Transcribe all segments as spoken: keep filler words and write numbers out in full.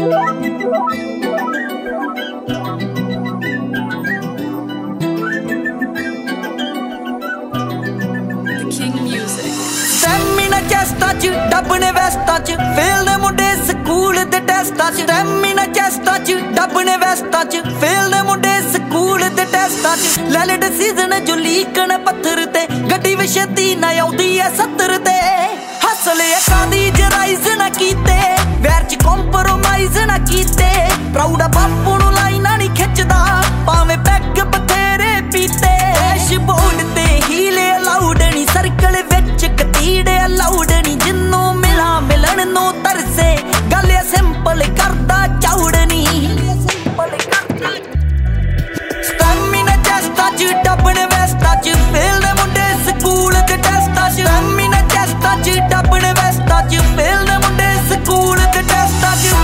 stamina ਚੈਸਟਾਂ ਚ ਡੱਬ ਨੇ ਵੈਸਟਾਂ ਚ ਫੇਲ ਨੇ ਮੁੰਡੇ ਸਕੂਲ ਦੇ ਟੈਸਟਾਂ ਚ ਸਟੈਮੀਨਾ ਚੈਸਟਾਂ ਚ ਡੱਬ ਨੇ ਵੈਸਟਾਂ ਚ ਫੇਲ ਨੇ ਮੁੰਡੇ ਸਕੂਲ ਦੇ ਟੈਸਟਾਂ ਚ ਲੈ ਲੈ ਡਿਸੀਜ਼ਨ ਜੋ ਲੀਕਣ ਪੱਥਰ ਤੇ ਗੱਡੀ ਵੀ ਛੇਤੀ ਨਾ ਆਉਂਦੀ ਐ ਸੱਤਰ ਤੇ ਹਸਲੇ ਅੱਖਾਂ ਦੀ ਜਰਾਈਜ਼ ਨਾ ਕੀਤੇ ਵੈਰ ਚ ਕੰਪਰੋਮਾਈਜ਼ ਨਾ ਕੀਤੇ ਪ੍ਰਾਊਡ ਆ ਬਾਪੂ ਨੂੰ ਲਾਈਨਾਂ ਨਹੀਂ ਖਿੱਚਦਾ ਭਾਵੇਂ ਪੈਗ ਬਥੇਰੇ ਪੀਤੇ ਡੈਸ਼ਬੋਰਡ ਤੇ ਹੀਲੇ ਅਲਾਉਡ ਨਹੀਂ ਸਰਕਲ ਵਿੱਚ ਕਤੀੜੇ ਅਲਾਉਡ ਨਹੀਂ ਜਿੰਨੂੰ ਮਿਲਾਂ ਮਿਲਣ ਨੂੰ ਤਰਸੇ ਗੱਲ ਐ ਸਿੰਪਲ ਕਰਦਾ ਚੌੜ ਨਹੀਂ ਸਟੈਮੀਨਾ ਚੈਸਟਾਂ ਚ ਡੱਬ ਨੇ ਵੈਸਟਾਂ ਚ ਫੇਲ ਨੇ ਮੁੰਡੇ ਸਕੂਲ ਦੇ ਟੈਸਟਾਂ ਚ ਸਟੈਮੀਨਾ ਚੈਸਟਾਂ ਚ ਡੱਬ ਨੇ ਵੈਸਟਾਂ ਚ ਫੇਲ ਨੇ ਮੁੰਡੇ ਸਕੂਲ ਦੇ ਟੈਸਟਾਂ ਚ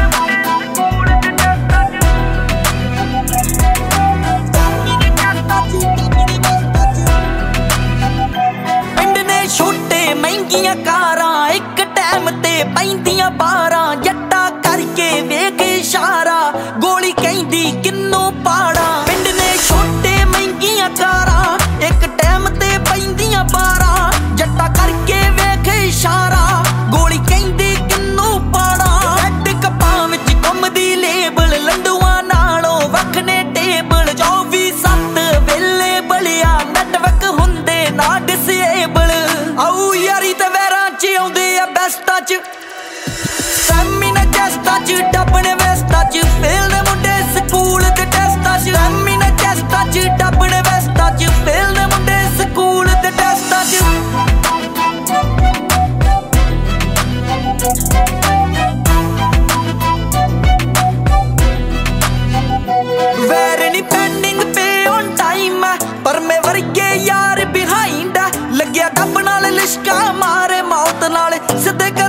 ਮਹਿੰਗੀਆਂ ਕਾਰਾਂ ਇੱਕ ਟਾਈਮ ਤੇ ਪੈਂਦੀਆਂ ਬਾਰਾਂ ਜੱਟਾ ਕਰਕੇ ਵੇਖ ਇਸ਼ਾਰਾ ਗੋਲੀ ਕਹਿੰਦੀ ਕਿੰਨੂੰ ਪਾੜਾ ਪਿੰਡ ਨੇ ਛੋਟੇ ਮਹਿੰਗੀਆਂ ਕਾਰਾਂ ਇੱਕ ਟਾਈਮ ਤੇ ਪੈਂਦੀਆਂ ਬਾਰਾਂ ਜੱਟਾ ਕਰਕੇ ਵੇਖ ਇਸ਼ਾਰਾ ਗੋਲੀ ਕਹਿੰਦੀ ਕਿੰਨੂੰ ਪਾੜਾ ਰੈਡ ਕੱਪਾਂ ਵਿੱਚ ਘੁੰਮਦੀ ਲੇਬਲ ਲੰਡੂਆਂ ਨਾਲੋਂ ਵੱਖ ਨੇ ਟੇਬਲ ਚੌਵੀ ਸੱਤ ਵੇਲੇ ਬਲਿਆ ਨੈਟਵਰਕ ਹੁੰਦੇ ਨਾ ਡਿਸੇਬਲ ਆਉ ਯਾਰੀ ਤੇ ਵੈਰਾਂ ਚ ਆਉਂਦੇ ਆ ਬੈਸਟਾਂ ਚ ਸਟੈਮੀਨਾ ਚੈਸਟਾਂ ਚ ਡੱਬ ਨੇ ਵੈਸਟਾਂ ਚ ਫੇਲ ਨੇ ਮੁੰਡੇ ਸਕੂਲ ਦੇ ਟੈਸਟਾਂ ਚ ਸਟੈਮੀਨਾ ਚੈਸਟਾਂ ਚ ਡੱਬ ਨੇ ਵੈਸਟਾਂ ਚ ਫੇਲ ਨੇ ਮੁੰਡੇ ਸਕੂਲ ਦੇ ਟੈਸਟਾਂ ਚ ਵੈਰ ਨੀ ਪੈਂਡਿੰਗ ਪੇ ਔਨ ਟਾਈਮ ਪਰ ਮੈਂ ਵਰਗੇ ਯਾਰ ਬਿਹਾਈਂਡ ਲੱਗਿਆ ਡੱਬ ਨਾਲ ਲਿਸ਼ਕਾ ਮਾਰੇ ਮੌਤ ਨਾਲ ਸਿੱਧੇ